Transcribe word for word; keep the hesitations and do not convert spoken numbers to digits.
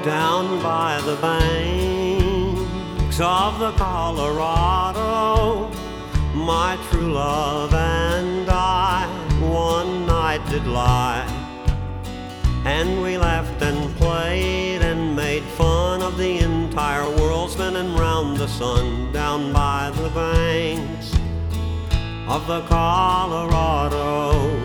Down by the banks of the Colorado, my true love and I one night did lie. And we laughed and played and made fun of the entire world spinning round the sun. Down by the banks of the Colorado.